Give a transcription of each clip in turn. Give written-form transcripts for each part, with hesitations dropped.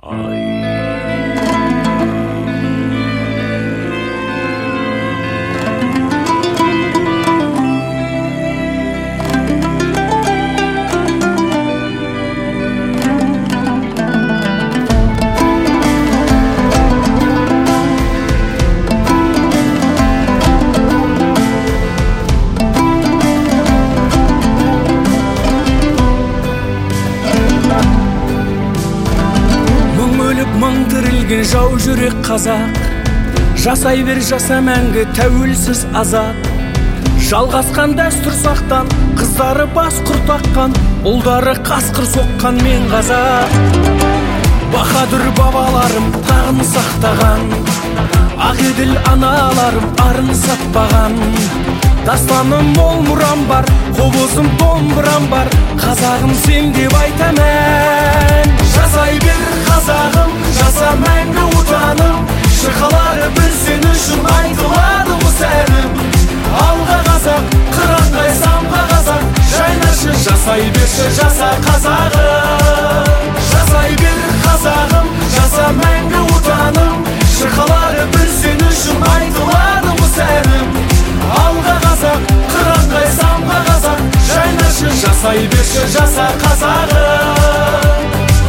Мың тірілген жау жүрек қазақ, жасай бер жаса мәңгі тәуелсіз азат. Жалғасқан дәстүр сақтан, қыздары бас құртаққан, ұлдары қасқыр соққан мен қазақ. Баһадүр бабаларым тағын сақтаған, ақ еділ аналарым арын сатпаған. Дастаным мол мұрам бар, қобызым домбырам бар, қазағым сен деп айтамын. Жасай бер қазағым, жаса мәңгі отаным, шырқалары бір сен үшін айтылады осы әнім. Алға қазақ, қыранға самға қазақ, жайнашы жасай берші жаса қазағым. Жасай бер қазағым, жаса мәңгі отаным, шырқалары бір сен үшін айтылады осы әнім. Алға қазақ, қыранға самға қазақ, жайнашы жасай берші жаса қазағым.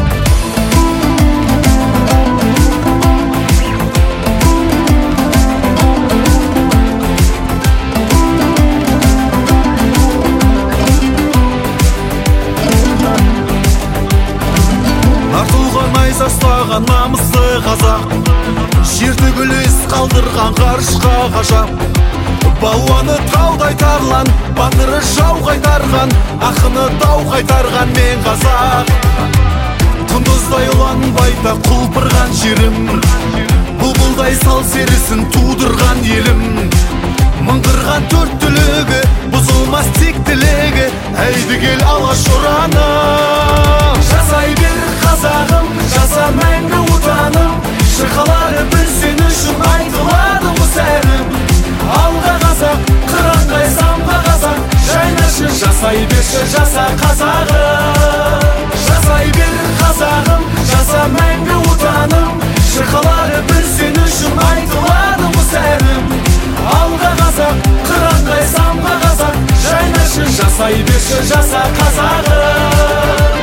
Артылған айзастаған намысты қазақ, жерді гүліз қалдырған ғарышқа ғажап. Балуаны таудай тарлан, батыры жау қайтарған, ақыны дау қайтарған мен қазақ. Құндыздай ұлан байта құлпырған жерім, бұлбұлдай сал серісін тудырған елім. Мыңғырған төрт түлігі, бұзылмас тек тілегі, әйді кел алаш ұраны. Жасай бер қазағым, жаса мәңгі отаным, шырқалары бір сен үшін айтылады осы әнім. Алға қазақ, қыранға самға қазақ, жайнашы жасай берші жаса қазағым. Жасай бер қазағым, жаса мәңгі отаным, шырқалары бір сен үшін айтылады осы әнім. Алға қазақ, қыранға самға қазақ, жайнашы жасай берші жаса қазағым.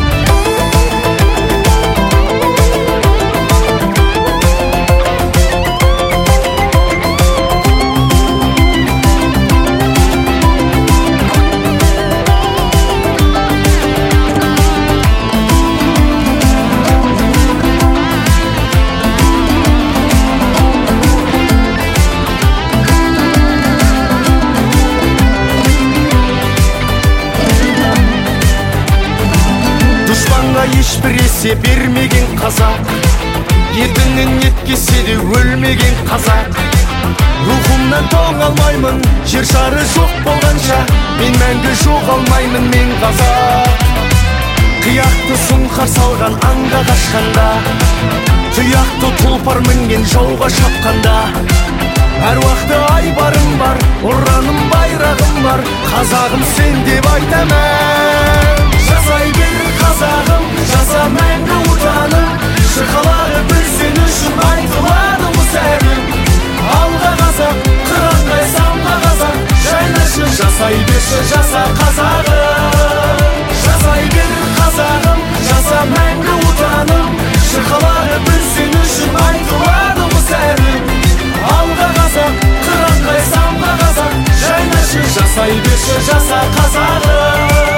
Ешбір есе бермеген қазақ, ердіңнен еткесе де өлмеген қазақ. Рухымнан тоңалмаймын, жер шары жоқ болғанша, мен мәңгі жоғалмаймын мен қазақ. Қияқты сұңқар салған аңға қашқанда, тұяқты тұлпар мінген жауға шапқанда, әруақты айбарым бар, ұраным байрағым бар, қазағым сен деп айтамын. Жасай бер қазағым, жаса мәңгі отаным, шырқалары бір сен үшін айтылады осы әнім. Алға қазақ, қыранға самға қазақ, жайнашы жасай берші жаса қазағым. Жасай бер қазағым, жаса мәңгі отаным, шырқалары бір сен үшін айтылады осы әнім. Алға қазақ, қыранға самға қазақ, жайнашы жасай берші жаса қазағым.